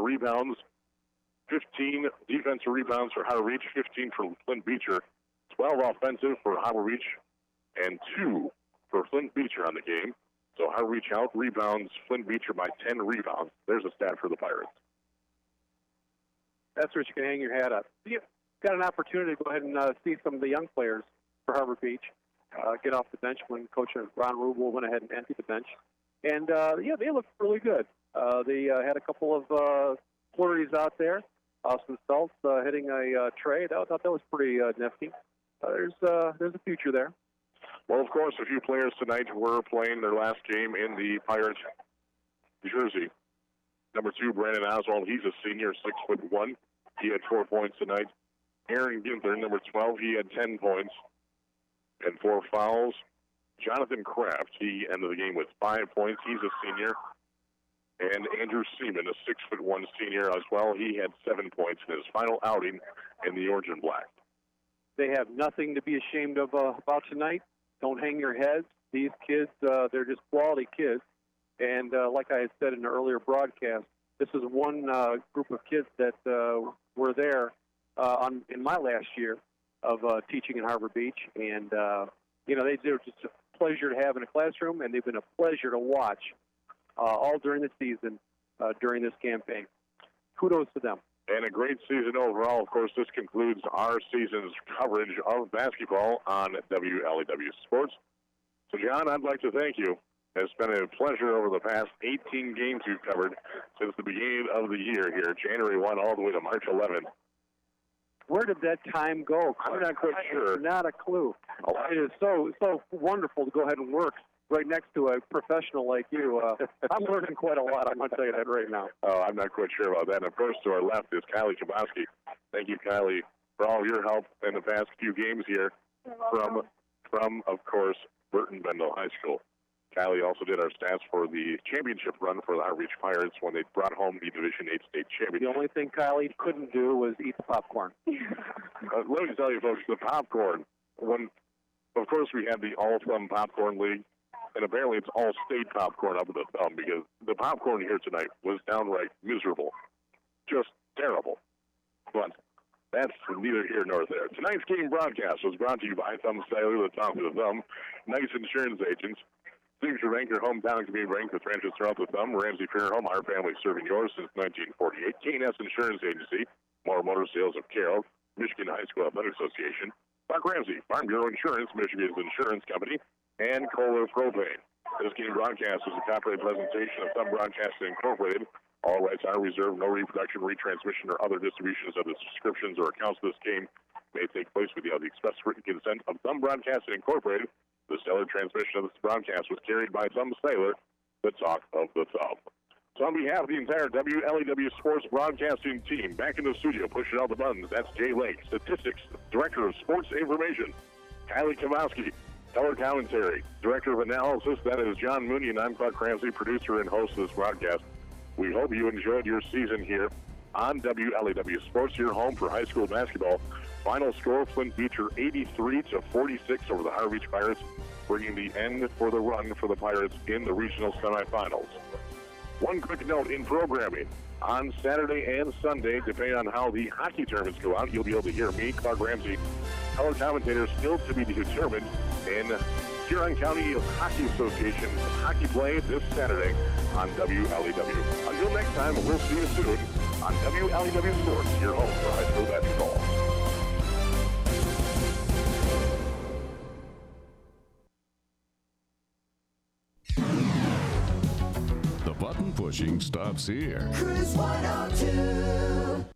rebounds, 15 defensive rebounds for Harbor Beach, 15 for Flint Beecher, 12 offensive for Harbor Beach, and 2 for Flint Beecher on the game. So Harbor Beach out-rebounds Flint Beecher by 10 rebounds. There's a stat for the Pirates. That's where you can hang your hat up. You've got an opportunity to go ahead and see some of the young players for Harbor Beach get off the bench when Coach Ron Rubel went ahead and emptied the bench. And, they looked really good. They had a couple of flurries out there. Austin Stultz hitting a tray. I thought that was pretty nifty. There's a future there. Well, of course, a few players tonight were playing their last game in the Pirates jersey. Number 2, Brandon Oswald. He's a senior, 6'1". He had 4 points tonight. Aaron Ginther, number 12, he had 10 points and 4 fouls. Jonathan Kraft, he ended the game with 5 points. He's a senior. And Andrew Seaman, a 6'1" senior as well. He had 7 points in his final outing in the orange and black. They have nothing to be ashamed of about tonight. Don't hang your heads. These kids, they're just quality kids. And like I had said in the earlier broadcast, this is one group of kids that were there in my last year of teaching in Harbor Beach. And, they're just a pleasure to have in a classroom, and they've been a pleasure to watch all during the season, during this campaign. Kudos to them. And a great season overall. Of course, this concludes our season's coverage of basketball on WLEW Sports. So, John, I'd like to thank you. It's been a pleasure over the past 18 games you've covered since the beginning of the year here, January 1 all the way to March 11th. Where did that time go? I'm not quite sure. Not a clue. It is so wonderful to go ahead and work right next to a professional like you. I'm learning quite a lot, I'm going to tell you that right now. Oh, I'm not quite sure about that. And, of course, to our left is Kylie Chabowski. Thank you, Kylie, for all your help in the past few games here from of course, Burton Bendel High School. Kylie also did our stats for the championship run for the Harbor Beach Pirates when they brought home the Division 8 state championship. The only thing Kylie couldn't do was eat the popcorn. Let me tell you, folks, the popcorn, of course, we had the All-Thumb Popcorn League, and apparently it's all-state popcorn up at the thumb because the popcorn here tonight was downright miserable. Just terrible. But that's neither here nor there. Tonight's game broadcast was brought to you by Thumb Sailor, the top of the thumb, Nice Insurance Agents, Signature Bank, your hometown community bank with branches throughout the thumb, Ramsey Fairhome, our family serving yours since 1948, K&S Insurance Agency, Moore Motor Sales of Carroll, Michigan High School Athletic Association, Buck Ramsey, Farm Bureau Insurance, Michigan's insurance company, and Kohler Propane. This game broadcast is a copyright presentation of Thumb Broadcasting Incorporated. All rights are reserved. No reproduction, retransmission, or other distributions of the subscriptions or accounts of this game may take place without the express written consent of Thumb Broadcasting Incorporated. The stellar transmission of this broadcast was carried by Thumb Sailor, the talk of the thumb. So on behalf of the entire WLEW Sports Broadcasting team, back in the studio, pushing all the buttons, that's Jay Lake, Statistics, Director of Sports Information, Kylie Kowalski, Color Commentary, Director of Analysis, that is John Mooney, and I'm Clark Ramsey, producer and host of this broadcast. We hope you enjoyed your season here on WLEW Sports, your home for high school basketball. Final score, Flint Beecher 83-46 over the Harbor Beach Pirates, bringing the end for the run for the Pirates in the regional semifinals. One quick note in programming. On Saturday and Sunday, depending on how the hockey tournaments go out, you'll be able to hear me, Clark Ramsey, color commentators still to be determined in Huron County Hockey Association hockey play this Saturday on WLEW. Until next time, we'll see you soon on WLEW Sports, your home for high school basketball. The button pushing stops here. Cruise 102.